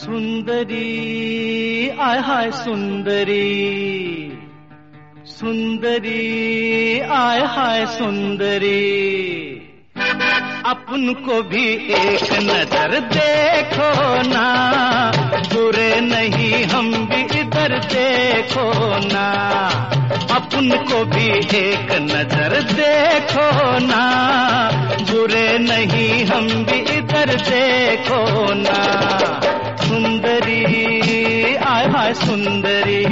सुंदरी आय हाय सुंदरी, सुंदरी आय हाय सुंदरी, अपन को भी एक नजर देखो ना, बुरे नहीं हम भी इधर देखो ना, अपन को भी एक नजर देखो ना, बुरे नहीं हम भी इधर देखो ना। सुंदरी आय हाय सुंदरी,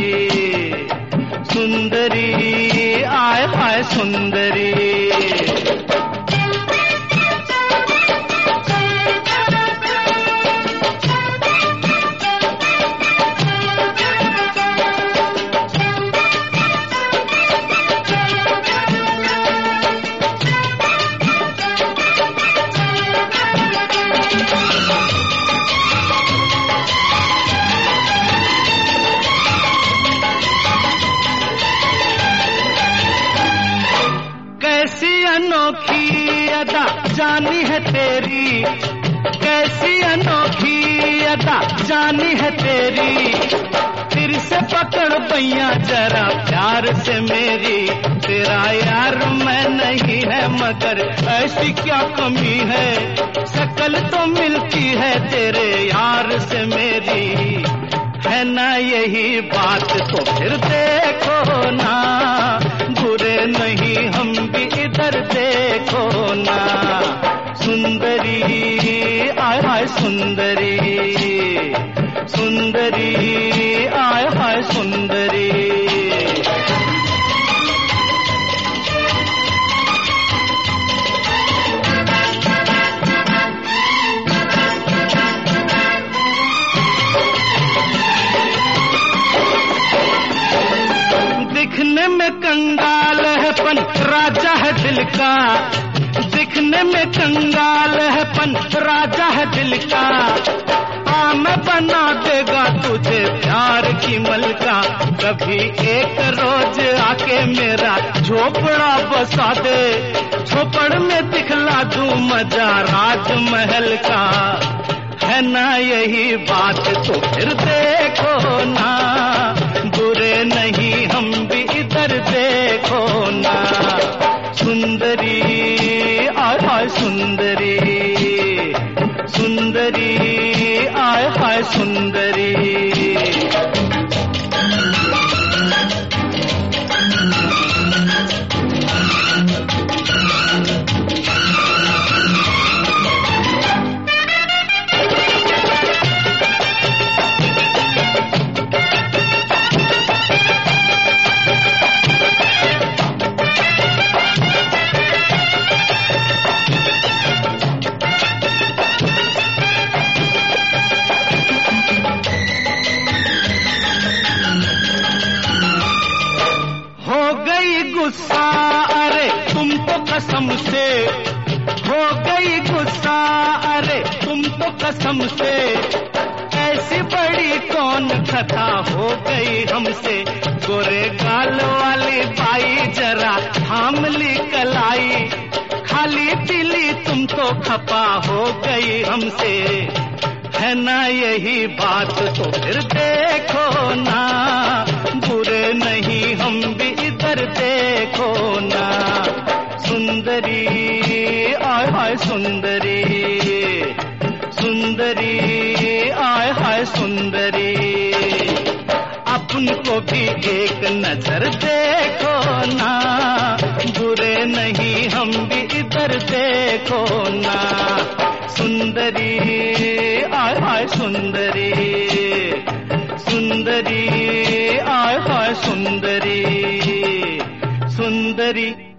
सुंदरी आय हाय सुंदरी। कैसी अनोखी अदा जानी है तेरी, कैसी अनोखी अदा जानी है तेरी, फिर से पकड़ पैया जरा प्यार से मेरी, तेरा यार मैं नहीं है मगर ऐसी क्या कमी है, शकल तो मिलती है तेरे यार से मेरी, है ना यही बात तो फिर देखो ना, बुरे नहीं हम भी इधर देखो ना। सुंदरी आय हाय सुंदरी, सुंदरी आय हाय सुंदरी। दिखने में कंगाल है पन राजा है दिल का, दिखने में कंगाल है पन राजा है दिल का, मैं बना देगा तुझे प्यार की मलका, कभी एक रोज आके मेरा झोपड़ा बसा दे, झोपड़ में दिखला दूं मजा राजमहल का, है ना यही बात तो फिर देखो ना, बुरे नहीं हम भी इधर देखो ना। सुंदरी आय हाय सुंदरी, सुंदरी आय हाय सुंदरी। गुस्सा अरे तुम तो कसम से, हो गई गुस्सा अरे तुम तो कसम से, ऐसी बड़ी कौन खता हो गई हमसे, गोरे गाल वाली बाई जरा थाम ली कलाई, खाली पीली तुम तो खपा हो गई हमसे, है ना यही बात तो फिर देखो ना, बुरे नहीं हम भी इधर देखो ना। सुंदरी आय हाय सुंदरी, सुंदरी आय हाय सुंदरी, अपन को भी एक नजर देखो ना, बुरे नहीं हम भी इधर देखो ना। सुंदरी आय हाय सुंदरी, सुंदरी आय हाय सुंदरी, सुंदरी